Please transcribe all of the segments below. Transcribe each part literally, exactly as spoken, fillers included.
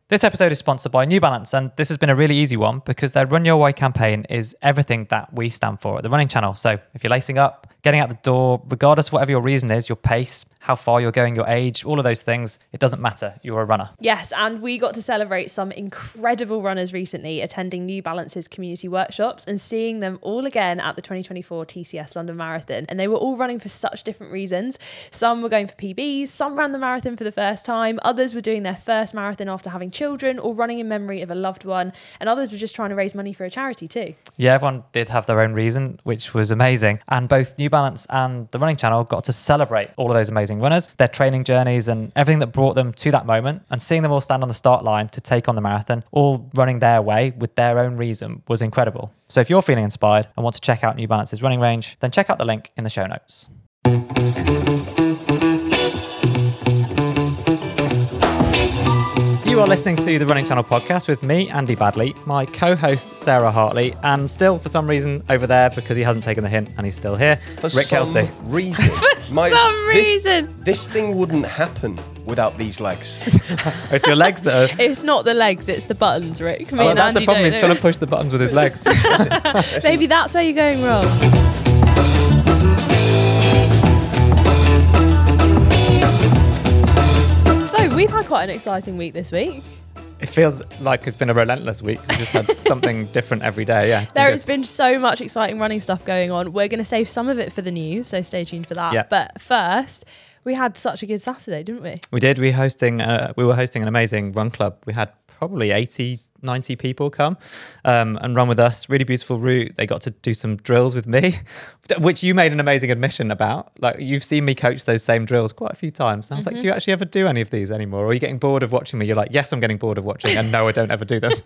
This episode is sponsored by New Balance, and this has been a really easy one because their Run Your Way campaign is everything that we stand for at the Running Channel. So if you're lacing up, getting out the door, regardless of whatever your reason is, your pace, how far you're going, your age, all of those things, it doesn't matter. You're a runner. Yes, and we got to celebrate some incredible runners recently attending New Balance's community workshops and seeing them all again at the twenty twenty-four T C S London Marathon. And they were all running for such different reasons. Some were going for P Bs, some ran the marathon for the first time, others were doing their first marathon after having children or running in memory of a loved one, and others were just trying to raise money for a charity too. Yeah, everyone did have their own reason, which was amazing. And both New Balance and the Running Channel got to celebrate all of those amazing runners, their training journeys and everything that brought them to that moment, and seeing them all stand on the start line to take on the marathon, all running their way with their own reason, was incredible. So if you're feeling inspired and want to check out New Balance's running range, then check out the link in the show notes. You are listening to the Running Channel podcast with me, Andy Badley, my co-host Sarah Hartley, and still for some reason over there, because he hasn't taken the hint and he's still here, for Rick some Kelsey. reason. For My- some this- reason. This thing wouldn't happen without these legs. It's your legs that are... It's not the legs, it's the buttons, Rick. Me Oh, and that's Andy the problem, don't he's know. trying to push the buttons with his legs. Listen, Maybe that's where you're going wrong. So we've had quite an exciting week this week. It feels like it's been a relentless week. We've just had something different every day, yeah. There has been so much exciting running stuff going on. We're going to save some of it for the news, so stay tuned for that. Yeah. But first, we had such a good Saturday, didn't we? We did. We hosting. Uh, we were hosting an amazing run club. We had probably eighty, ninety people come um, and run with us. Really beautiful route. They got to do some drills with me, which you made an amazing admission about. Like, you've seen me coach those same drills quite a few times. And I was Mm-hmm. like, do you actually ever do any of these anymore? Or are you getting bored of watching me? You're like, yes, I'm getting bored of watching. And no, I don't ever do them.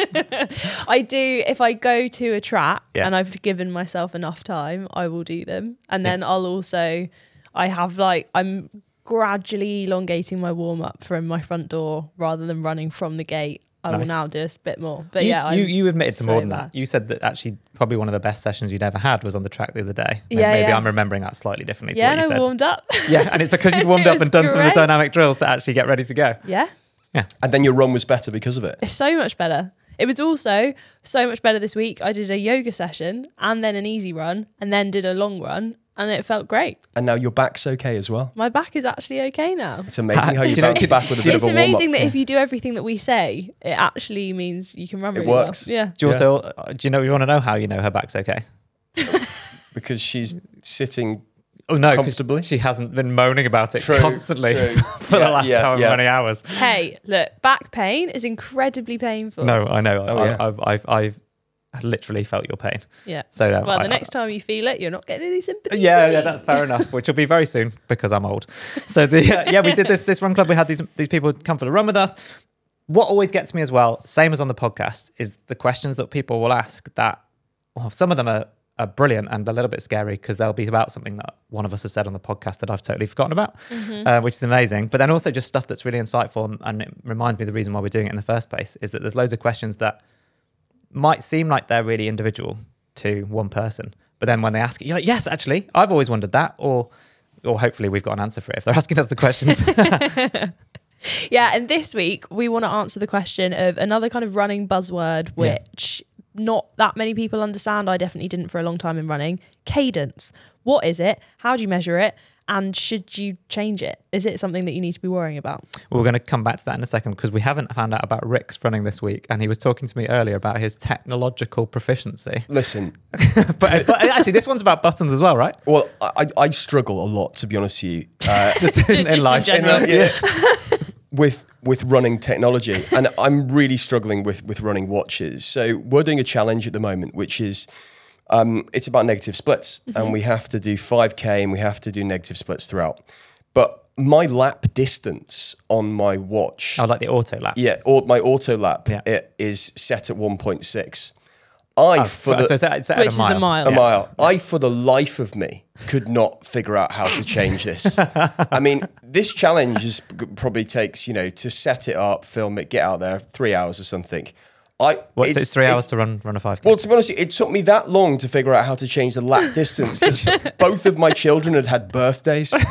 I do, if I go to a track Yeah. and I've given myself enough time, I will do them. And then I'll also, I have like, I'm gradually elongating my warm up from my front door rather than running from the gate. I will Nice. now do a bit more. But you, yeah, you, I'm you admitted to so more than bad. that. You said that actually probably one of the best sessions you'd ever had was on the track the other day. Maybe, Yeah, maybe yeah. I'm remembering that slightly differently to Yeah, what you and I said. warmed up. Yeah, and it's because you'd warmed It up was and done some of the great. dynamic drills to actually get ready to go. Yeah, and then your run was better because of it. it's so much better. It was also so much better this week. I did a yoga session and then an easy run and then did a long run, and it felt great. And now your back's okay as well. My back is actually okay now. It's amazing how you Do you know- bounce back with a bit It's of a warm-up. amazing that if you do everything that we say, it actually means you can run It really works. well. Yeah. Do you Yeah. also, uh, do you know, you want to know how you know her back's okay? Because she's sitting Oh no, 'cause comfortably. she hasn't been moaning about it True, constantly true. for Yeah, the last yeah, however yeah. many hours. Hey, look, back pain is incredibly painful. No, I know. Oh, I, yeah. I've, I've, I've literally felt your pain. Yeah. So uh, Well, I- the next time you feel it, you're not getting any sympathy. Yeah, from yeah, me. that's fair enough. Which will be very soon because I'm old. So the uh, yeah, we did this this run club. We had these these people come for the run with us. What always gets me as well, same as on the podcast, is the questions that people will ask. That well, some of them are, are brilliant and a little bit scary because they'll be about something that one of us has said on the podcast that I've totally forgotten about, Mm-hmm. uh, which is amazing. But then also just stuff that's really insightful and, and it reminds me the reason why we're doing it in the first place is that there's loads of questions that might seem like they're really individual to one person, but then when they ask it, you're like, yes, actually, I've always wondered that, or or hopefully we've got an answer for it if they're asking us the questions. Yeah, and this week we want to answer the question of another kind of running buzzword, Yeah. which not that many people understand. I definitely didn't for a long time in running. Cadence. What is it? How do you measure it? And should you change it? Is it something that you need to be worrying about? We're going to come back to that in a second because we haven't found out about Rick's running this week, and he was talking to me earlier about his technological proficiency. Listen, but, but actually, this one's about buttons as well, right? well, I, I struggle a lot, to be honest with you. Uh, Just in, Just in in life. general. yeah. with with running technology, and I'm really struggling with with running watches. So we're doing a challenge at the moment, which is um, it's about negative splits, Mm-hmm. and we have to do five K and we have to do negative splits throughout. But my lap distance on my watch, I like the auto lap. yeah, or my auto lap, Yeah. it is set at one point six. I Oh, for so the, it's, it's at Which a is mile. a mile. a Yeah. mile. I, for the life of me, could not figure out how to change this. I mean, this challenge is probably takes, you know, to set it up, film it, get out there, three hours or something. I What, so it's three hours to run run a five K? Well, to be honest, it took me that long to figure out how to change the lap distance. Both of my children had had birthdays.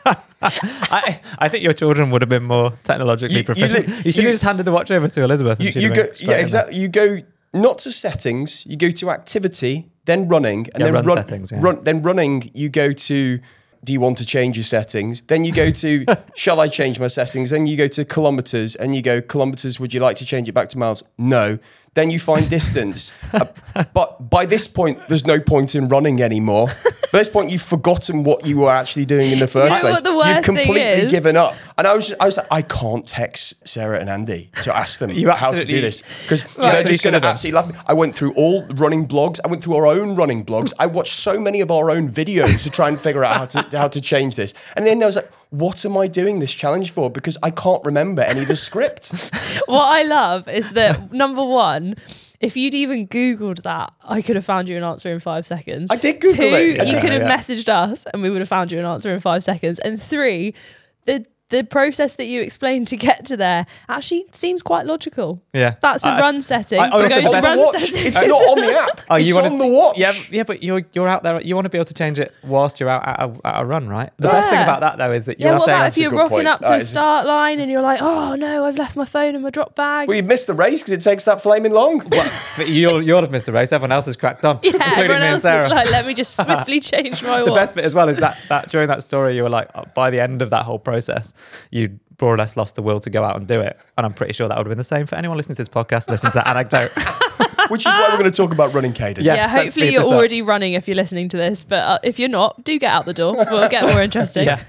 I, I think your children would have been more technologically You- you proficient. You, li- should you- have just handed the watch over to Elizabeth. And You, she'd you have go, been straight yeah, in there. exactly. You go not to settings. You go to activity, then running, and Yeah, then run run, settings, yeah. run. Then running, you go to. Do you want to change your settings? Then you go to. Shall I change my settings? Then you go to kilometers, and you go kilometers. Would you like to change it back to miles? No. Then you find distance. uh, but by this point, there's no point in running anymore. By this point, you've forgotten what you were actually doing in the first know place. what the worst You've thing completely is? given up. And I was, just, I was like, I can't text Sarah and Andy to ask them You how to do absolutely- this because Right. they're So you just going should've to done. absolutely laugh. at me. I went through all running blogs. I went through our own running blogs. I watched so many of our own videos to try and figure out how to how to change this. And then I was like, what am I doing this challenge for? Because I can't remember any of the script. What I love is that number one, if you'd even Googled that, I could have found you an answer in five seconds. I did Google Two, it. you Yeah. could have Yeah. messaged us and we would have found you an answer in five seconds. And three, the the process that you explained to get to there actually seems quite logical. Yeah. That's a I- run setting. I- so honestly, go the to best- run watch. settings. It's not on the app. Oh, it's you wanna, on the watch. Yeah, yeah, but you're you're out there. You want to be able to change it whilst you're out at a, at a run, right? The best thing Yeah. about that though is that Yeah, you're what saying about that's if a you're good rocking point. up to That a is- start line and you're like, oh no, I've left my phone in my drop bag? Well, you missed the race because it takes that flaming long. Well, but you'll you'll have missed the race. Everyone else has cracked on, yeah, including everyone me and else Sarah. is like, let me just swiftly change my The watch. best bit as well is that that during that story you were like, uh, by the end of that whole process, you more or less lost the will to go out and do it. And I'm pretty sure that would have been the same for anyone listening to this podcast, listening to that anecdote. Which is why we're going to talk about running cadence. Yes, Yeah, let's hopefully speed you're this up. already running if you're listening to this, but uh, if you're not, do get out the door. We'll get more interesting. Yeah.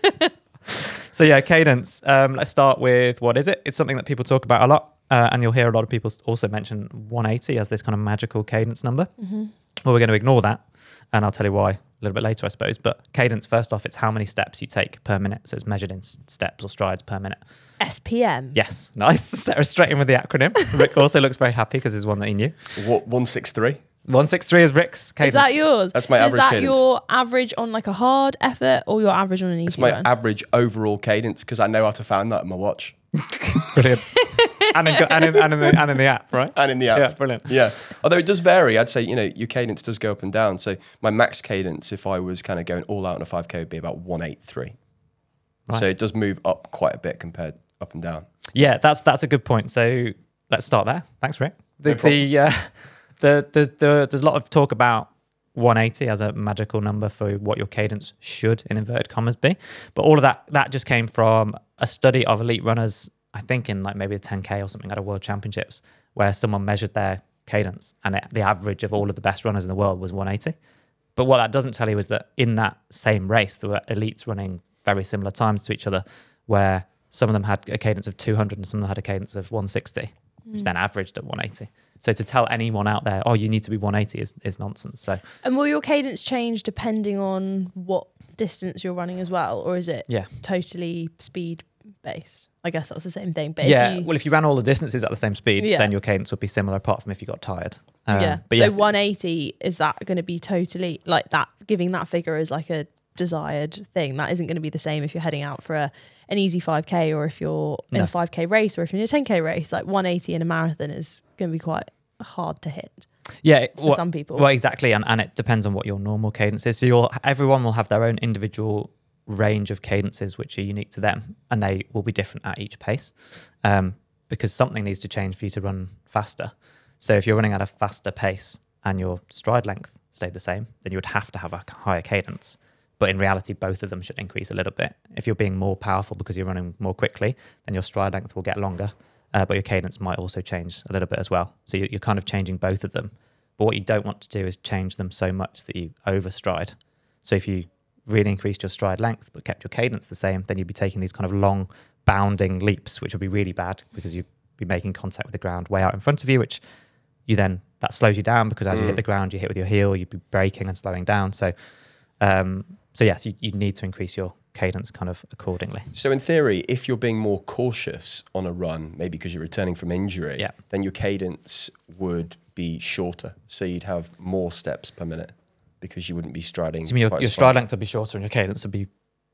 So yeah, cadence. Um, let's start with what is it? It's something that people talk about a lot, uh, and you'll hear a lot of people also mention one eighty as this kind of magical cadence number. Mm-hmm. Well, we're going to ignore that, and I'll tell you why a little bit later, I suppose. But cadence, first off, it's how many steps you take per minute. So it's measured in s- steps or strides per minute. S P M. Yes, nice. Sarah straight in with the acronym. Rick also looks very happy because it's one that he knew. What, one six three? one sixty-three is Rick's cadence. Is that yours? That's my so average Is that cadence. your average on like a hard effort or your average on an easy It's my run? average overall cadence because I know how to find that in my watch Brilliant. and, in, and, in, and, in the, and in the app, right? and in the app. Yeah, brilliant. Yeah. Although it does vary. I'd say, you know, your cadence does go up and down. So my max cadence, if I was kind of going all out on a five K, would be about one eighty-three. Right. So it does move up quite a bit compared up and down. Yeah, that's that's a good point. So let's start there. Thanks, Rick. The, No problem. the, uh, the, there's, the, there's a lot of talk about one eighty as a magical number for what your cadence should, in inverted commas, be. But all of that, that just came from a study of elite runners, I think in like maybe a ten K or something at a World Championships, where someone measured their cadence and it, the average of all of the best runners in the world was one eighty. But what that doesn't tell you is that in that same race, there were elites running very similar times to each other, where some of them had a cadence of two hundred and some of them had a cadence of one sixty, which then averaged at one eighty. So to tell anyone out there, oh, you need to be one eighty is, is nonsense. So And will your cadence change depending on what distance you're running as well? Or is it yeah. totally speed based? I guess that's the same thing. But Yeah, if you, well, if you ran all the distances at the same speed, Yeah. then your cadence would be similar, apart from if you got tired. Um, yeah. But so yes, one eighty, is that going to be totally like that? Giving that figure as like a desired thing that isn't going to be the same if you're heading out for a an easy five K or if you're in No. a five K race or if you're in a ten K race. Like one eighty in a marathon is going to be quite hard to hit yeah, it- for well, some people. well, exactly, and, and it depends on what your normal cadence is. So you'll, everyone will have their own individual range of cadences which are unique to them, and they will be different at each pace, um, because something needs to change for you to run faster. So if you're running at a faster pace and your stride length stayed the same, then you would have to have a higher cadence. But in reality, both of them should increase a little bit. If you're being more powerful because you're running more quickly, then your stride length will get longer, uh, but your cadence might also change a little bit as well. So you- you're kind of changing both of them. But what you don't want to do is change them so much that you overstride. So if you really increased your stride length but kept your cadence the same, then you'd be taking these kind of long bounding leaps, which would be really bad because you'd be making contact with the ground way out in front of you, which you then, that slows you down because as you hit the ground, you hit with your heel, you'd be braking and slowing down. So, um, so yes, you, you need to increase your cadence kind of accordingly. So in theory, if you're being more cautious on a run, maybe because you're returning from injury, Yeah. then your cadence would be shorter. So you'd have more steps per minute because you wouldn't be striding. So you mean your, quite your as stride far. length would be shorter and your cadence would be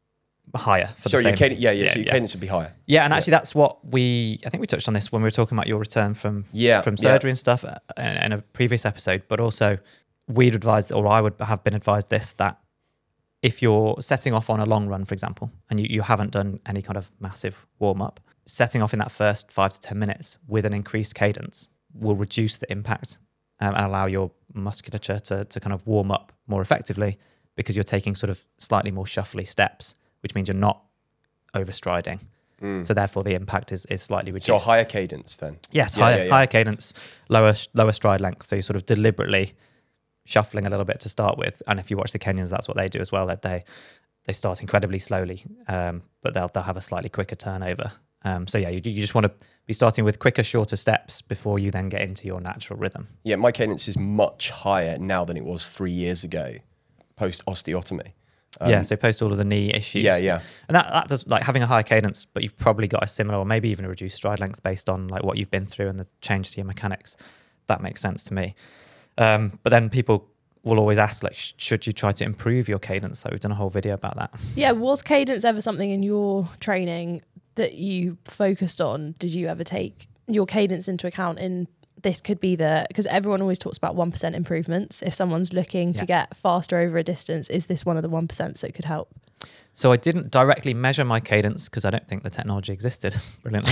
higher for Sorry, the your same. cadence, yeah, yeah, so your cadence would be higher. Yeah, and actually that's what we, I think we touched on this when we were talking about your return from Yeah, from yeah. surgery and stuff uh, in, in a previous episode, but also we'd advised, or I would have been advised this, that if you're setting off on a long run, for example, and you, you haven't done any kind of massive warm up, setting off in that first five to ten minutes with an increased cadence will reduce the impact um, and allow your musculature to, to kind of warm up more effectively, because you're taking sort of slightly more shuffly steps, which means you're not overstriding. Mm. So therefore the impact is, is slightly reduced. So a higher cadence then? Yes, yeah, higher, yeah, yeah. higher cadence, lower lower stride length. So you're sort of deliberately shuffling a little bit to start with. And if you watch the Kenyans, that's what they do as well. That they they start incredibly slowly, um, but they'll they'll have a slightly quicker turnover. Um, so yeah, you, you just want to be starting with quicker, shorter steps before you then get into your natural rhythm. Yeah, my cadence is much higher now than it was three years ago, post osteotomy. Um, yeah, so post all of the knee issues. Yeah, yeah. And that, that does, like, having a higher cadence, but you've probably got a similar or maybe even a reduced stride length based on like what you've been through and the change to your mechanics. That makes sense to me. Um, but then people will always ask, like, sh- should you try to improve your cadence? Like, we've done a whole video about that. Yeah, was cadence ever something in your training that you focused on? Did you ever take your cadence into account in this could be the, because everyone always talks about one percent improvements. If someone's looking Yeah. to get faster over a distance, is this one of the one percent that could help? So I didn't directly measure my cadence because I don't think the technology existed brilliantly.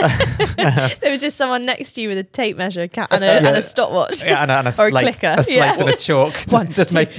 There was just someone next to you with a tape measure ca- and, a, and a stopwatch. Yeah, and a, and a Or a slate, clicker. a slate Yeah. and a chalk. Just, One, just two, make.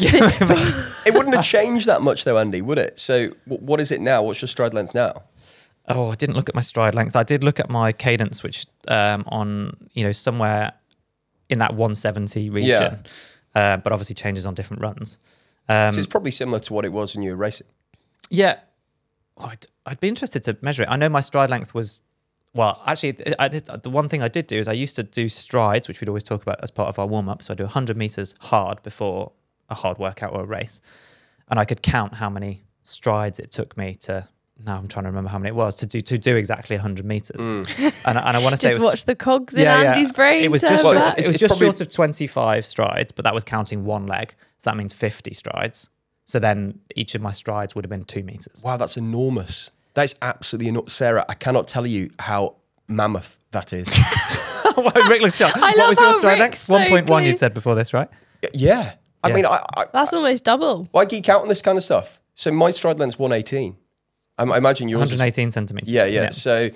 It wouldn't have changed that much though, Andy, would it? So w- what is it now? What's your stride length now? Oh, I didn't look at my stride length. I did look at my cadence, which um, on you know somewhere in that one seventy region, uh, but obviously changes on different runs. Um, So it's probably similar to what it was when you were racing. Yeah, oh, I'd, I'd be interested to measure it. I know my stride length was, well, actually, I did, the one thing I did do is I used to do strides, which we'd always talk about as part of our warm up. So I do one hundred meters hard before a hard workout or a race, and I could count how many strides it took me to. Now I'm trying to remember how many it was to do to do exactly one hundred meters, mm. and, and I want to say Just it was, watch the cogs in Andy's brain. It was turn just Well, short, back. it's- it was it's just probably- short of twenty-five strides, but that was counting one leg, so that means fifty strides. So then each of my strides would have been two meters. Wow, that's enormous. That is absolutely enormous. Sarah, I cannot tell you how mammoth that is. Rick looks shocked. I What love was your how stride Rick's length? so one point one clear. you'd said before this, right? yeah. I Yeah. mean, I, I, That's almost double. I geek out on this kind of stuff. So my stride length's one eighteen. I, I imagine yours one is hundred eighteen centimeters. Yeah, yeah, So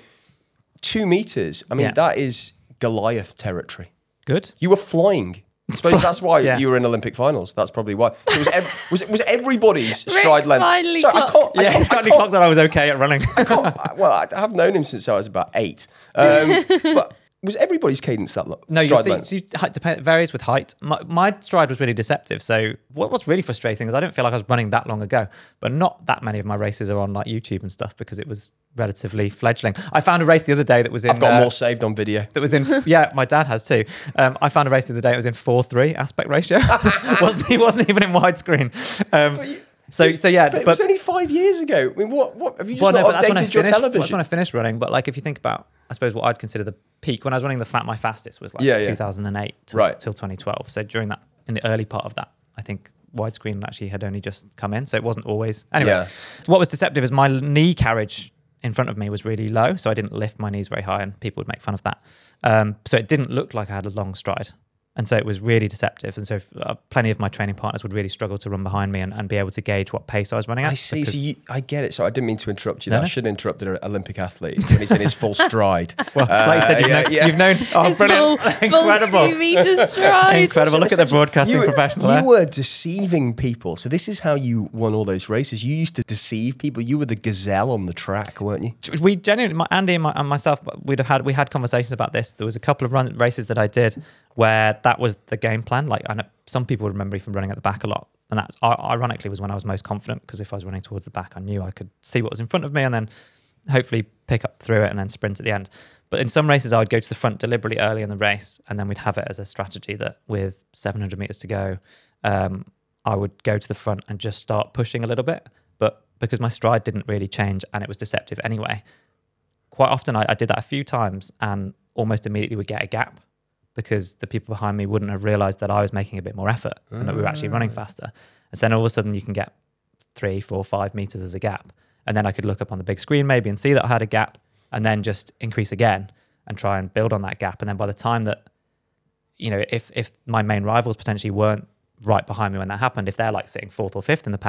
two meters. I mean, Yeah. that is Goliath territory. Good. You were flying. I suppose that's why Yeah. you were in Olympic finals. That's probably why. So it was, ev- was, it, was everybody's Rick's stride length? finally Sorry, I can't, clocked. I Yeah, can't, he's I finally can't- clocked that I was okay at running. I can't- well, I have known him since I was about eight. Um, but was everybody's cadence that low? No, you stride see, length? so you, height depend, varies with height. My, my stride was really deceptive. So what, what's really frustrating is I don't feel like I was running that long ago, but not that many of my races are on like YouTube and stuff because it was relatively fledgling. I found a race the other day that was in. I've got uh, more saved on video. That was in, yeah, my dad has too. Um, I found a race the other day. It was in four three aspect ratio. wasn't, he wasn't even in widescreen. Um, you- so, so yeah, But it but was only five years ago. I mean, what? What have you just well, no, not but that's when I updated your finished. television? That's when I finished running. But like, if you think about, I suppose what I'd consider the peak when I was running the fat, my fastest was like Yeah, yeah. two thousand eight till, Right. till twenty twelve. So during that, in the early part of that, I think widescreen actually had only just come in, so it wasn't always. Anyway, Yeah. what was deceptive is my knee carriage in front of me was really low, so I didn't lift my knees very high, and people would make fun of that. Um, so it didn't look like I had a long stride. And so it was really deceptive. And so if, uh, plenty of my training partners would really struggle to run behind me and, and be able to gauge what pace I was running at. I see. because- So you, I get it. So I didn't mean to interrupt you. No, There. I no. should have interrupted an Olympic athlete when he's in his full stride. well, like you said, you've, Uh, known, yeah. you've known. Oh, It's brilliant. full, full Incredible. two meter stride. Incredible. Look at the broadcasting you, professional You there. were deceiving people. So this is how you won all those races. You used to deceive people. You were the gazelle on the track, weren't you? We genuinely, my, Andy and, my, and myself, we'd have had we had conversations about this. There was a couple of run races that I did where that was the game plan. Like I know some people would remember me from running at the back a lot, and that ironically was when I was most confident because if I was running towards the back, I knew I could see what was in front of me and then hopefully pick up through it and then sprint at the end. But in some races, I would go to the front deliberately early in the race, and then we'd have it as a strategy that with seven hundred meters to go, um, I would go to the front and just start pushing a little bit. But because my stride didn't really change and it was deceptive anyway, quite often I, I did that a few times and almost immediately would get a gap because the people behind me wouldn't have realized that I was making a bit more effort and that we were actually running faster. And so then all of a sudden you can get three, four, five meters as a gap. And then I could look up on the big screen maybe and see that I had a gap and then just increase again and try and build on that gap. And then by the time that, you know, if if my main rivals potentially weren't right behind me when that happened, if they're like sitting fourth or fifth in the pack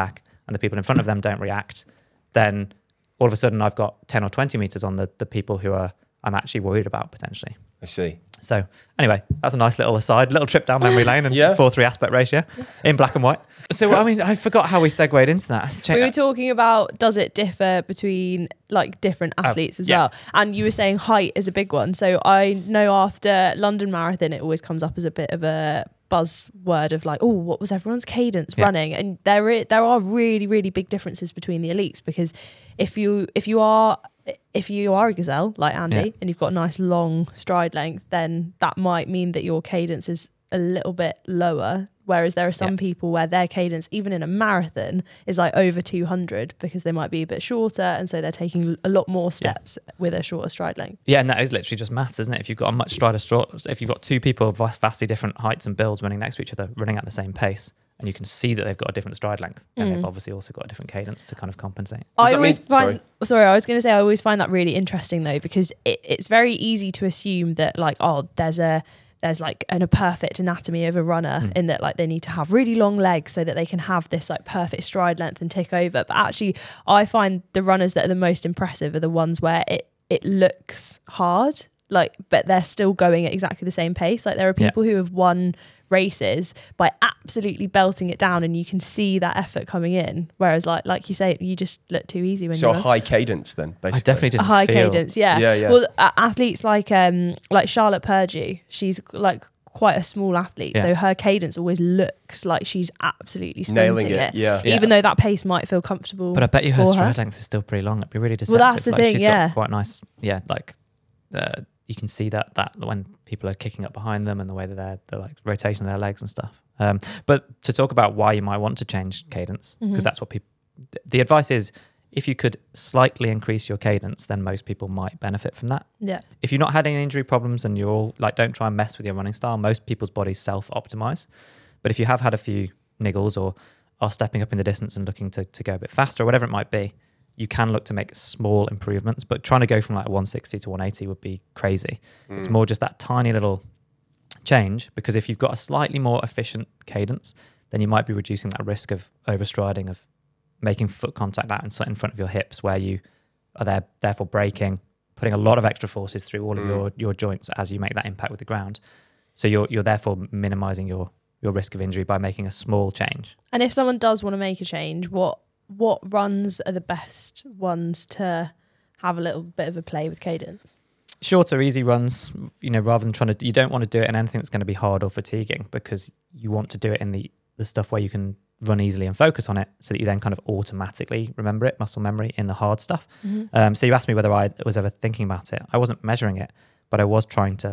and the people in front of them don't react, then all of a sudden I've got ten or twenty meters on the, the people who are I'm actually worried about potentially. I see. So anyway, that's a nice little aside, little trip down memory lane and Yeah. four three aspect ratio in black and white. So I mean, I forgot how we segued into that. Check We were talking about, does it differ between like different athletes as yeah. well? And you were saying height is a big one. So I know after London Marathon, it always comes up as a bit of a buzzword of like, oh, what was everyone's cadence Yeah. running? And there i- there are really, really big differences between the elites, because if you if you are if you are a gazelle like Andy Yeah. and you've got a nice long stride length, then that might mean that your cadence is a little bit lower. Whereas there are some Yeah. people where their cadence, even in a marathon, is like over two hundred because they might be a bit shorter. And so they're taking a lot more steps with a shorter stride length. Yeah, and that is literally just maths, isn't it? If you've got a much strider stride, if you've got two people of vast- vastly different heights and builds running next to each other, running at the same pace, and you can see that they've got a different stride length, then Mm. they've obviously also got a different cadence to kind of compensate. Does I that always mean- find sorry. I was going to say I always find that really interesting though, because it, it's very easy to assume that like, oh, there's a there's like an, a perfect anatomy of a runner Mm. in that like they need to have really long legs so that they can have this like perfect stride length and tick over. But actually, I find the runners that are the most impressive are the ones where it it looks hard, like, but they're still going at exactly the same pace. Like there are Yeah. people who have won races by absolutely belting it down, and you can see that effort coming in. Whereas, like like you say, you just look too easy when So you're a high cadence then, basically. I definitely a didn't high feel, cadence. Yeah, Yeah, yeah. Well, uh, athletes like um like Charlotte Purdue, she's like quite a small athlete, Yeah. so her cadence always looks like she's absolutely sprinting Nailing it, yeah. Yeah. even though that pace might feel comfortable. But I bet you her for stride length is still pretty long. It'd be really Well, deceptive. that's the like thing, she's yeah. got quite nice, yeah, like uh, you can see that that when people are kicking up behind them and the way that they're, they're like rotation of their legs and stuff. Um, but to talk about why you might want to change cadence, because Mhm. that's what people, the advice is, if you could slightly increase your cadence, then most people might benefit from that. Yeah, If you've not had any injury problems and you're all like, don't try and mess with your running style. Most people's bodies self-optimize. But if you have had a few niggles or are stepping up in the distance and looking to, to go a bit faster or whatever it might be, you can look to make small improvements. But trying to go from like one sixty to one eighty would be crazy. It's more just that tiny little change, because if you've got a slightly more efficient cadence, then you might be reducing that risk of overstriding, of making foot contact out in in front of your hips, where you are there, therefore braking, putting a lot of extra forces through all of Mm. your, your joints as you make that impact with the ground. So you're you're therefore minimizing your your risk of injury by making a small change. and if someone does want to make a change, what what runs are the best ones to have a little bit of a play with cadence? Shorter, easy runs, you know, rather than trying to, you don't want to do it in anything that's going to be hard or fatiguing, because you want to do it in the, the stuff where you can run easily and focus on it, so that you then kind of automatically remember it, muscle memory, in the hard stuff. Mm-hmm. Um, so you asked me whether I was ever thinking about it. I wasn't measuring it, but I was trying to,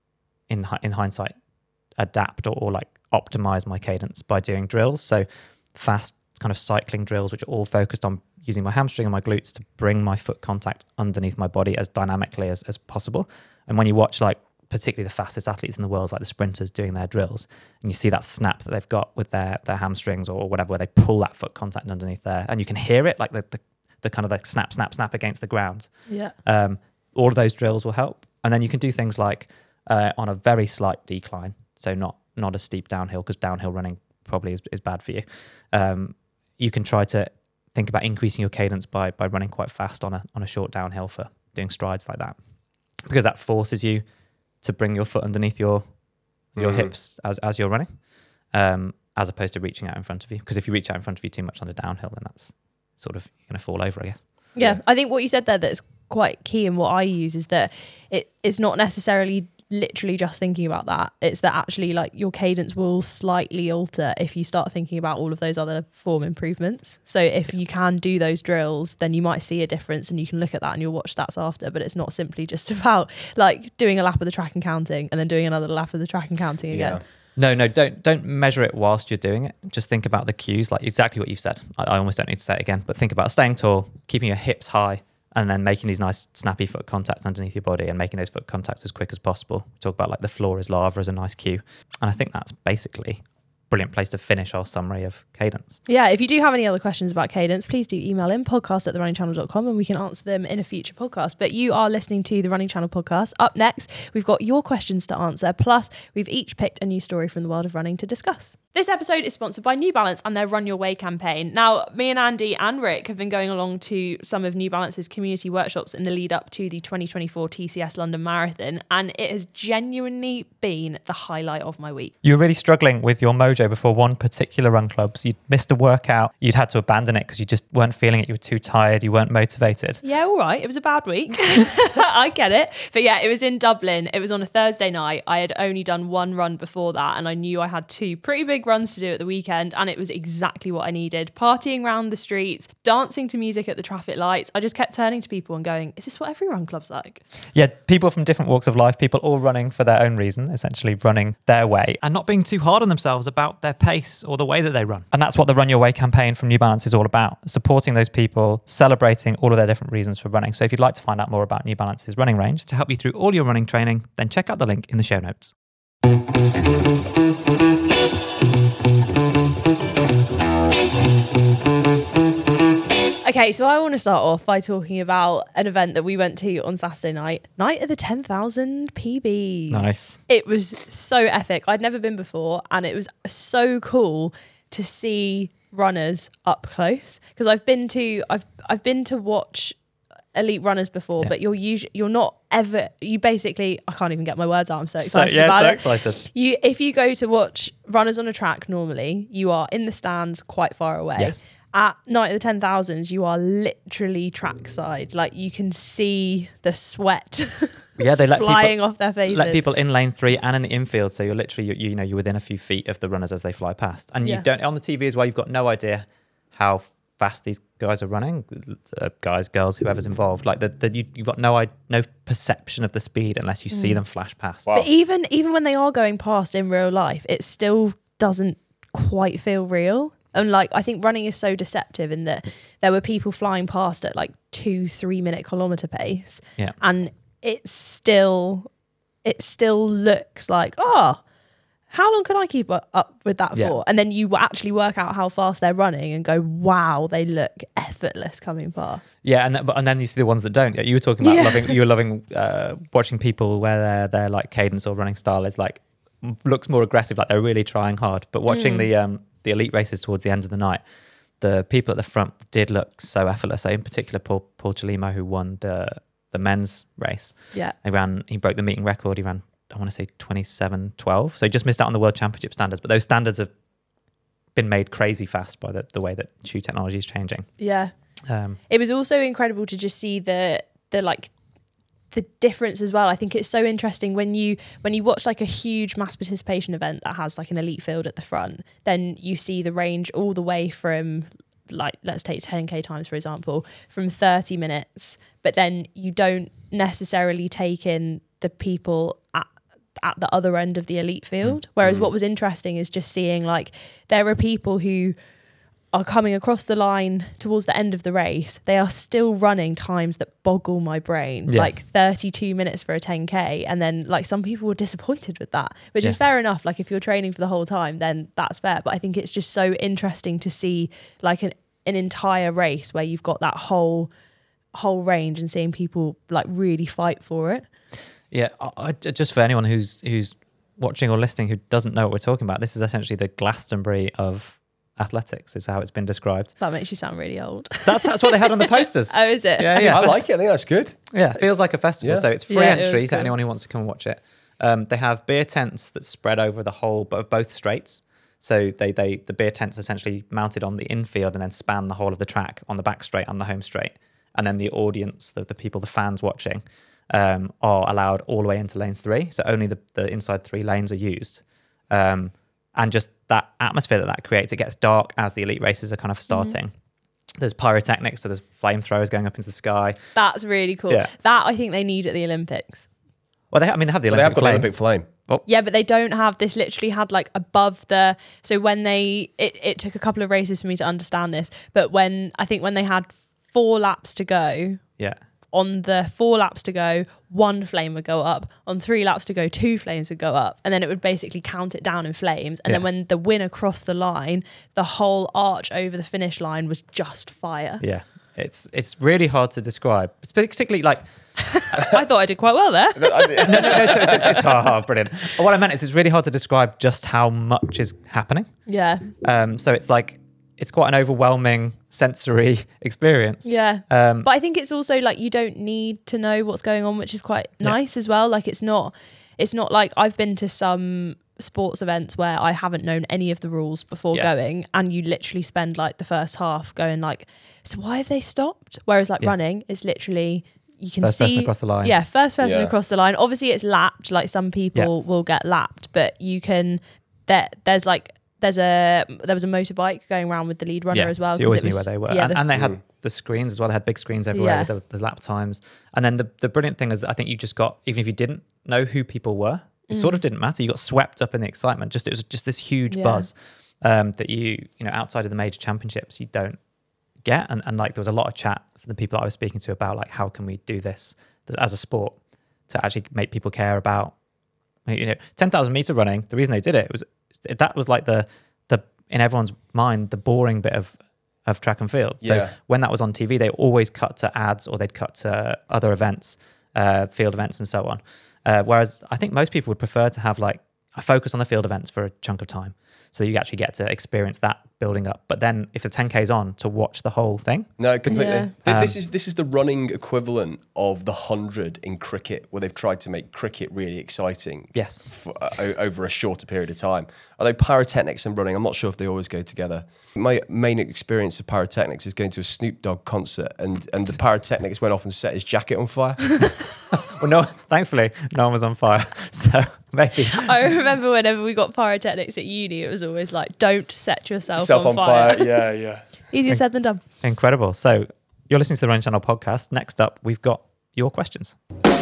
in hi- in hindsight, adapt or, or like optimize my cadence by doing drills. So fast kind of cycling drills, which are all focused on using my hamstring and my glutes to bring my foot contact underneath my body as dynamically as, as possible. And when you watch like particularly the fastest athletes in the world, like the sprinters doing their drills, and you see that snap that they've got with their their hamstrings or whatever, where they pull that foot contact underneath there, and you can hear it, like the the, the kind of like snap, snap, snap against the ground. Yeah. Um, all of those drills will help. And then you can do things like uh, on a very slight decline, so not not a steep downhill, because downhill running probably is, is bad for you. Um, you can try to think about increasing your cadence by by running quite fast on a on a short downhill for doing strides like that, because that forces you to bring your foot underneath your your Mhm. hips as as you're running, um, as opposed to reaching out in front of you. Because if you reach out in front of you too much on a downhill, then that's sort of, you're going to fall over, I guess. Yeah, Yeah. I think what you said there that's quite key, and what I use is that it it's not necessarily literally just thinking about that. It's that actually like your cadence will slightly alter if you start thinking about all of those other form improvements. So if you can do those drills, then you might see a difference, and you can look at that and you'll watch stats after. But it's not simply just about like doing a lap of the track and counting and then doing another lap of the track and counting again. Yeah. No, no, don't don't measure it whilst you're doing it. Just think about the cues, like exactly what you've said. I, I almost don't need to say it again, but think about staying tall, keeping your hips high, and then making these nice snappy foot contacts underneath your body, and making those foot contacts as quick as possible. We talk about like the floor is lava as a nice cue. And I think that's basically brilliant place to finish our summary of Cadence. Yeah, if you do have any other questions about Cadence, please do email in podcast at the running channel dot com and we can answer them in a future podcast. But you are listening to the Running Channel podcast. Up next, we've got your questions to answer. Plus, we've each picked a new story from the world of running to discuss. This episode is sponsored by New Balance and their Run Your Way campaign. Now, me and Andy and Rick have been going along to some of New Balance's community workshops in the lead up to the twenty twenty-four T C S London Marathon, and it has genuinely been the highlight of my week. You were really struggling with your mojo before one particular run club. So you'd missed a workout, you'd had to abandon it because you just weren't feeling it, you were too tired, you weren't motivated. Yeah, all right. It was a bad week. I get it. But yeah, it was in Dublin. It was on a Thursday night. I had only done one run before that, and I knew I had two pretty big runs to do at the weekend, and it was exactly what I needed. Partying around the streets, dancing to music at the traffic lights. I just kept turning to people and going, is this what every run club's like? Yeah, people from different walks of life, people all running for their own reason, essentially running their way and not being too hard on themselves about their pace or the way that they run. And that's what the Run Your Way campaign from New Balance is all about, supporting those people, celebrating all of their different reasons for running. So if you'd like to find out more about New Balance's running range to help you through all your running training, then check out the link in the show notes. Okay, so I want to start off by talking about an event that we went to on Saturday night, Night of the ten thousand P Bs. Nice. It was so epic. I'd never been before, and it was so cool to see runners up close, because I've been to I've I've been to watch elite runners before, yeah. but you're usually you're not ever you basically I can't even get my words out. I'm so excited so, yeah, about so it. excited. You if you go to watch runners on a track, normally you are in the stands quite far away. Yes. At Night of the ten thousands, you are literally trackside. Like, you can see the sweat yeah, they let flying people, off their faces. Let people in lane three and in the infield, so you're literally you, you know you're within a few feet of the runners as they fly past, and yeah. you don't on the T V as well. You've got no idea how fast these guys are running, uh, guys, girls, whoever's involved. Like the, the you, you've got no no perception of the speed unless you mm. see them flash past. Wow. But even even when they are going past in real life, it still doesn't quite feel real. And like, I think running is so deceptive in that there were people flying past at like two, three minute kilometer pace. Yeah. And it still, it still looks like, oh, how long can I keep up with that yeah. for? And then you actually work out how fast they're running and go, wow, they look effortless coming past. Yeah. And, th- and then you see the ones that don't. You were talking about yeah. loving, you were loving uh, watching people where their, their like cadence or running style is like, looks more aggressive, like they're really trying hard. But watching mm. the, um, the elite races towards the end of the night, the people at the front did look so effortless. So in particular, Paul, Paul Chalimo, who won the the men's race, yeah, he ran, he broke the meeting record. He ran, I want to say twenty-seven twelve. So he just missed out on the world championship standards. But those standards have been made crazy fast by the, the way that shoe technology is changing. Yeah, um, it was also incredible to just see the the like. the difference as well. I think it's so interesting when you when you watch like a huge mass participation event that has like an elite field at the front, then you see the range all the way from like, let's take ten K times for example, from thirty minutes, but then you don't necessarily take in the people at at the other end of the elite field. Whereas mm. what was interesting is just seeing like there are people who are coming across the line towards the end of the race. They are still running times that boggle my brain, yeah. like thirty-two minutes for a ten K. And then like some people were disappointed with that, which yeah. is fair enough. Like if you're training for the whole time, then that's fair. But I think it's just so interesting to see like an, an entire race where you've got that whole, whole range and seeing people like really fight for it. Yeah. I, I, just for anyone who's, who's watching or listening who doesn't know what we're talking about, this is essentially the Glastonbury of athletics is how it's been described. That makes you sound really old. That's that's what they had on the posters. Oh, is it? Yeah, yeah. I like it. I think that's good. Yeah, it feels like a festival. Yeah. So it's free Yeah, entry it to cool. anyone who wants to come and watch it. Um, they have beer tents that spread over the whole of both straights. So they they the beer tents essentially mounted on the infield and then span the whole of the track on the back straight and the home straight. And then the audience, the, the people, the fans watching, um, are allowed all the way into lane three. So only the, the inside three lanes are used. Um, and just that atmosphere that that creates, it gets dark as the elite races are kind of starting. Mm-hmm. There's pyrotechnics, so there's flamethrowers going up into the sky. That's really cool. Yeah. That I think they need at the Olympics. Well, they, I mean, they have the Well, they have Olympic got flame. the Olympic flame. Oh. Yeah, but they don't have this. Literally had like above the. So when they, it, it took a couple of races for me to understand this. But when I think when they had four laps to go, Yeah. on the four laps to go, one flame would go up. On three laps to go, two flames would go up. And then it would basically count it down in flames. And Yeah. then when the winner crossed the line, the whole arch over the finish line was just fire. Yeah. It's it's really hard to describe. It's particularly like I thought I did quite well there. no, no, no. It's, it's, it's oh, oh, brilliant. What I meant is it's really hard to describe just how much is happening. Yeah. Um, so it's like it's quite an overwhelming sensory experience. Yeah. Um, But I think it's also like you don't need to know what's going on, which is quite nice as well. Like it's not it's not like I've been to some sports events where I haven't known any of the rules before Yes. going, and you literally spend like the first half going like, so why have they stopped? Whereas like Yeah. running is literally you can First see person across the line. Yeah, first person Yeah. across the line. Obviously it's lapped, like some people will get lapped, but you can there there's like there's a there was a motorbike going around with the lead runner yeah. as well. So you always 'cause it knew was- where they were. Yeah, and, the- and they had the screens as well. They had big screens everywhere Yeah. with the, the lap times. And then the, the brilliant thing is that I think you just got, even if you didn't know who people were, it sort of didn't matter. You got swept up in the excitement. Just it was just this huge Yeah. buzz um, that you, you know, outside of the major championships, you don't get. And, and like there was a lot of chat from the people I was speaking to about like, how can we do this as a sport to actually make people care about, you know, ten thousand meter running. The reason they did it was that was like the, the, in everyone's mind, the boring bit of, of track and field. So Yeah. when that was on T V, they always cut to ads or they'd cut to other events, uh, field events and so on. Uh, whereas I think most people would prefer to have like a focus on the field events for a chunk of time. So you actually get to experience that building up. But then if the ten K is on, to watch the whole thing. No, completely. Yeah. Th- This Um, is this is the running equivalent of the hundred in cricket, where they've tried to make cricket really exciting. Yes. For, uh, o- over a shorter period of time. Although pyrotechnics and running, I'm not sure if they always go together. My main experience of pyrotechnics is going to a Snoop Dogg concert, and and the pyrotechnics went off and set his jacket on fire. Well, no, thankfully, no one was on fire. So maybe. I remember whenever we got pyrotechnics at uni, it was always like, don't set yourself Self on, fire. Yeah, yeah. Easier said than done. Incredible. So you're listening to the Running Channel podcast. Next up, we've got your questions.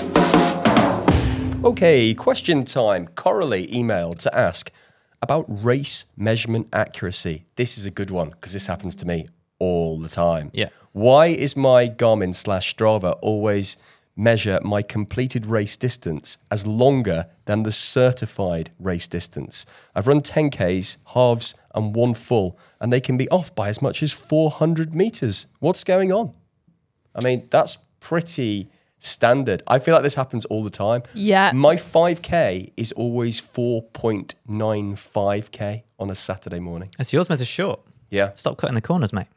Okay, question time. Coralie emailed to ask about race measurement accuracy. This is a good one because this happens to me all the time. Yeah. Why is my Garmin slash Strava always measure my completed race distance as longer than the certified race distance? I've run ten Ks, halves, and one full, and they can be off by as much as four hundred meters. What's going on? I mean, that's pretty standard. I feel like this happens all the time. Yeah. My five K is always four point nine five K on a Saturday morning. So yours measures short. Yeah. Stop cutting the corners, mate.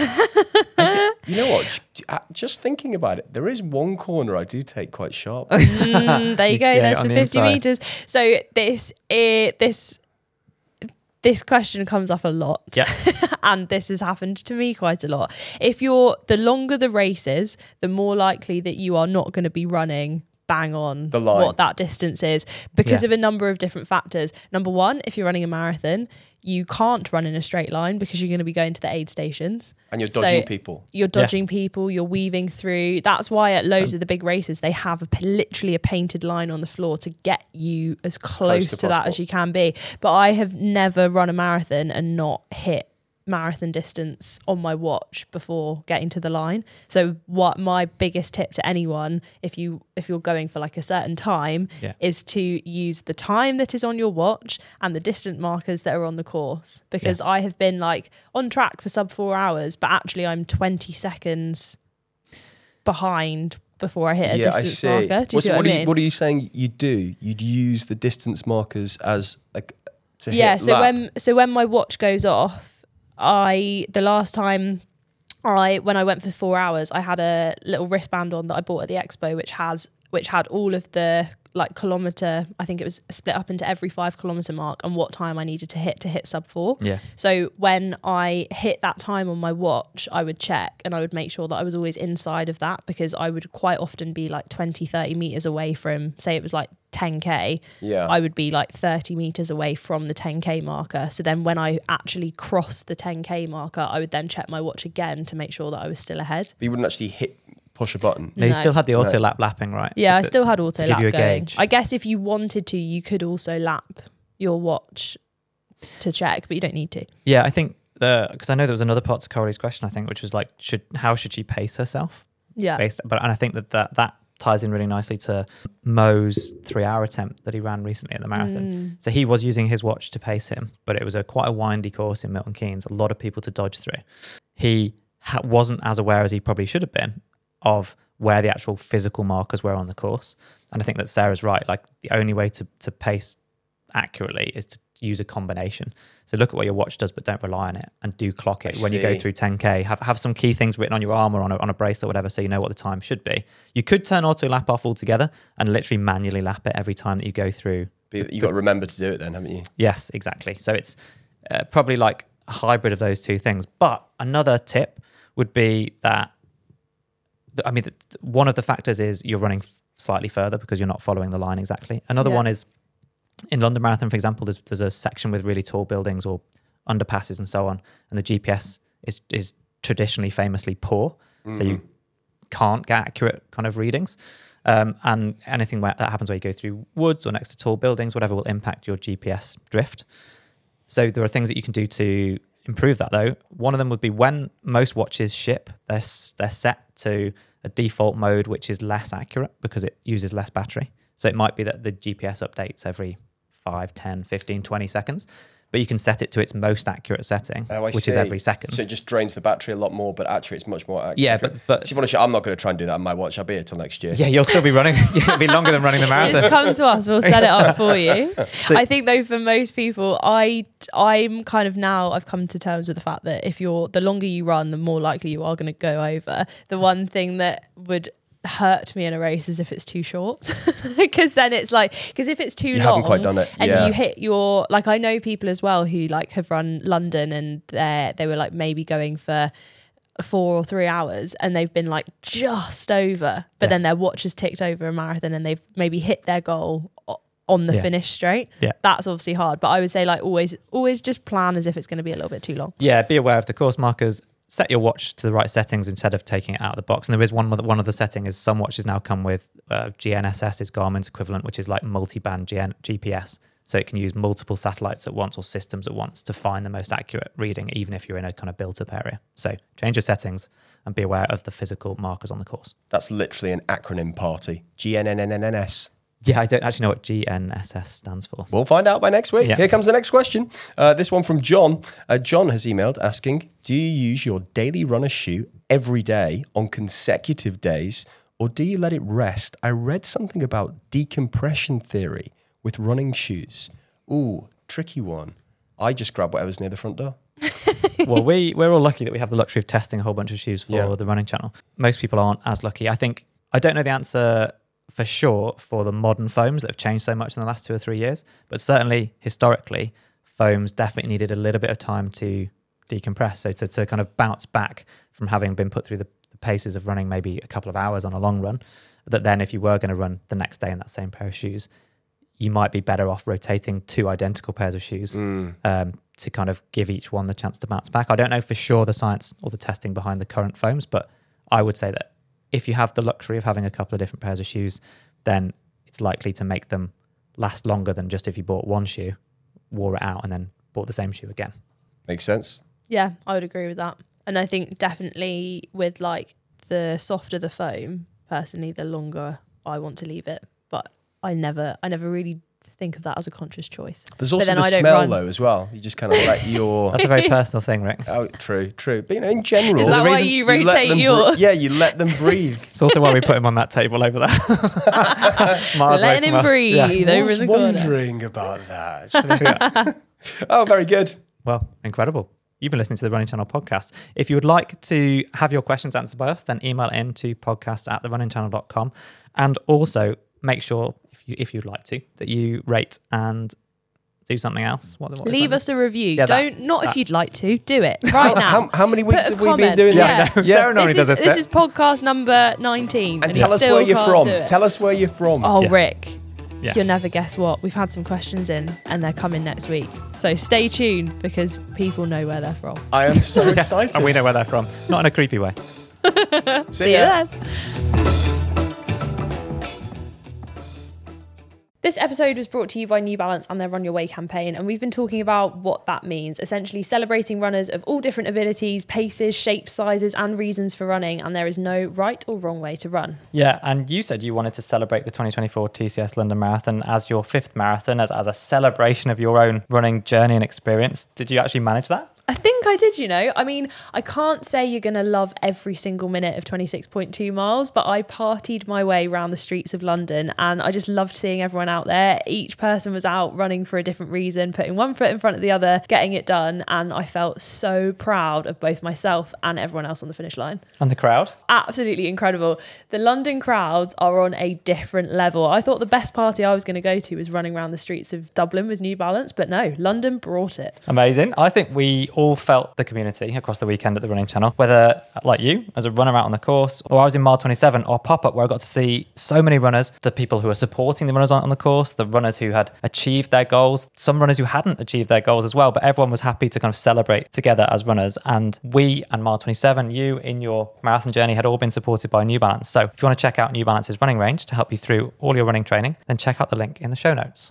You know what? J- uh, Just thinking about it, there is one corner I do take quite sharp. Mm, there you go. Yeah, There's on the the fifty inside. meters. So this uh, this this question comes up a lot. Yeah. And this has happened to me quite a lot. If you're the longer the race is, the more likely that you are not going to be running bang on The line. what that distance is because Yeah. of a number of different factors. Number one, if you're running a marathon, you can't run in a straight line because you're going to be going to the aid stations. And you're So- dodging people. You're dodging people, you're weaving through. That's why at loads of the big races, they have a, p- literally a painted line on the floor to get you as close, to to, that possible. as you can be. But I have never run a marathon and not hit marathon distance on my watch before getting to the line. So what my biggest tip to anyone, if you if you're going for like a certain time, Yeah. is to use the time that is on your watch and the distant markers that are on the course. Because I have been like on track for sub four hours, but actually I'm twenty seconds behind before I hit a Yeah, I distance see. marker. Do you What's- see what, what, I are mean? you, what are you saying you do? You'd use the distance markers as a, to Yeah, hit so lap. when so when my watch goes off, I the last time I when I went for four hours, I had a little wristband on that I bought at the expo, which has which had all of the like kilometer. I think it was split up into every five kilometer mark and what time I needed to hit to hit sub four. Yeah. So when I hit that time on my watch, I would check and I would make sure that I was always inside of that because I would quite often be like twenty, thirty meters away from, say it was like ten K. Yeah. I would be like thirty meters away from the ten K marker. So then when I actually crossed the ten K marker, I would then check my watch again to make sure that I was still ahead. But you wouldn't actually hit push a button. No, you No. still had the auto No. lap lapping, right? Yeah, I The- still had auto give lap you a going. gauge. I guess if you wanted to, you could also lap your watch to check, but you don't need to. Yeah, I think the because I know there was another part to Coralie's question, I think, which was like, should how should she pace herself? Yeah. Based, but and I think that that, that ties in really nicely to Mo's three-hour attempt that he ran recently at the marathon. Mm. So he was using his watch to pace him, but it was a quite a windy course in Milton Keynes, a lot of people to dodge through. He ha- wasn't as aware as he probably should have been of where the actual physical markers were on the course. And I think that Sarah's right. Like the only way to, to pace accurately is to use a combination. So look at what your watch does, but don't rely on it, and do clock it I when you go see. through ten K. Have have some key things written on your arm or on a, on a bracelet or whatever, so you know what the time should be. You could turn auto lap off altogether and literally manually lap it every time that you go through. But you've got to remember to do it then, haven't you? Yes, exactly. So it's uh, probably like a hybrid of those two things. But another tip would be that, I mean, one of the factors is you're running slightly further because you're not following the line exactly. Another Yeah. one is in London Marathon, for example, there's there's a section with really tall buildings or underpasses and so on, and the G P S is is traditionally famously poor, mm. so you can't get accurate kind of readings. Um, and anything where that happens where you go through woods or next to tall buildings, whatever, will impact your G P S drift. So there are things that you can do to improve that, though. One of them would be when most watches ship, they're they're set to a default mode which is less accurate because it uses less battery. So it might be that the G P S updates every five, ten, fifteen, twenty seconds, but you can set it to its most accurate setting, Oh, I which see. is every second. So it just drains the battery a lot more, but actually it's much more accurate. Yeah, but, but See, what I I'm not going to try and do that on my watch. I'll be here till next year. yeah, you'll still be running. It'll be longer than running the Just marathon. come to us, we'll set it up for you. So- I think though for most people, I I'm kind of now I've come to terms with the fact that if you're the longer you run, the more likely you are going to go over. The one thing that would hurt me in a race is if it's too short, because then it's like, because if it's too You long haven't quite done it. and Yeah. you hit your, like I know people as well who like have run London and they they were like maybe going for four or three hours and they've been like just over, but then Yes. their watch has ticked over a marathon and they've maybe hit their goal o- on the Yeah. finish straight. Yeah. That's obviously hard, but I would say like always always just plan as if it's going to be a little bit too long. Yeah, be aware of the course markers. Set your watch to the right settings instead of taking it out of the box. And there is one one other setting is some watches now come with uh, G N S S is Garmin's equivalent, which is like multi-band G N- G P S. So it can use multiple satellites at once or systems at once to find the most accurate reading, even if you're in a kind of built-up area. So change your settings and be aware of the physical markers on the course. That's literally an acronym party. G N N N N N S. Yeah, I don't actually know what G N S S stands for. We'll find out by next week. Yeah. Here comes the next question. Uh, this one from John. Uh, John has emailed asking, do you use your daily runner shoe every day on consecutive days, or do you let it rest? I read something about decompression theory with running shoes. Ooh, tricky one. I just grab whatever's near the front door. Well, we, we're all lucky that we have the luxury of testing a whole bunch of shoes for Yeah. the running channel. Most people aren't as lucky. I think, I don't know the answer for sure for the modern foams that have changed so much in the last two or three years, but certainly historically, foams definitely needed a little bit of time to decompress. So to, to kind of bounce back from having been put through the, the paces of running maybe a couple of hours on a long run, that then if you were going to run the next day in that same pair of shoes, you might be better off rotating two identical pairs of shoes Mm. um, to kind of give each one the chance to bounce back. I don't know for sure the science or the testing behind the current foams, but I would say that if you have the luxury of having a couple of different pairs of shoes, then it's likely to make them last longer than just if you bought one shoe, wore it out, and then bought the same shoe again. Makes sense. Yeah, I would agree with that. And I think definitely with like the softer the foam, personally, the longer I want to leave it. But I never, I never really think of that as a conscious choice. There's also then the I don't smell, run. though, as well. You just kind of let your... That's a very personal thing, Rick. Oh, true, true. But, you know, in general... Is There's that a why reason you you let rotate them bre- yours? yeah, you let them breathe. It's also why we put him on that table over there. Miles away Letting from him us. breathe Yeah. over I in was the corner. wondering about that. Oh, very good. Well, incredible. You've been listening to the Running Channel podcast. If you would like to have your questions answered by us, then email in to podcast at the running channel dot com. And also make sure, if you if you'd like to, that you rate and do something else. What, what is Leave that? us a review. Yeah, that- Don't, not that. if you'd like to, do it right now. How, how many weeks Put a have we been comment. doing Yeah. this? Yeah. Sarah normally this, does is, this this bit. is podcast number nineteen. And you tell us still where you're can't from. do it. Tell us where you're from. Oh, Yes. Rick, Yes. you'll never guess what. We've had some questions in and they're coming next week. So stay tuned because people know where they're from. I am so excited. And we know where they're from. Not in a creepy way. See See you ya. then. This episode was brought to you by New Balance and their Run Your Way campaign, and we've been talking about what that means, essentially celebrating runners of all different abilities, paces, shapes, sizes and reasons for running, and there is no right or wrong way to run. Yeah, and you said you wanted to celebrate the twenty twenty-four T C S London Marathon as your fifth marathon, as, as a celebration of your own running journey and experience. Did you actually manage that? I think I did, you know. I mean, I can't say you're going to love every single minute of twenty-six point two miles, but I partied my way around the streets of London and I just loved seeing everyone out there. Each person was out running for a different reason, putting one foot in front of the other, getting it done. And I felt so proud of both myself and everyone else on the finish line. And the crowd? Absolutely incredible. The London crowds are on a different level. I thought the best party I was going to go to was running around the streets of Dublin with New Balance, but no, London brought it. Amazing. I think we all felt the community across the weekend at the running channel, whether like you as a runner out on the course, or I was in mile twenty-seven or pop-up where I got to see so many runners, the people who are supporting the runners on, on the course, the runners who had achieved their goals, some runners who hadn't achieved their goals as well, but everyone was happy to kind of celebrate together as runners. And we and mile twenty-seven, you in your marathon journey had all been supported by New Balance. So if you want to check out New Balance's running range to help you through all your running training, then check out the link in the show notes.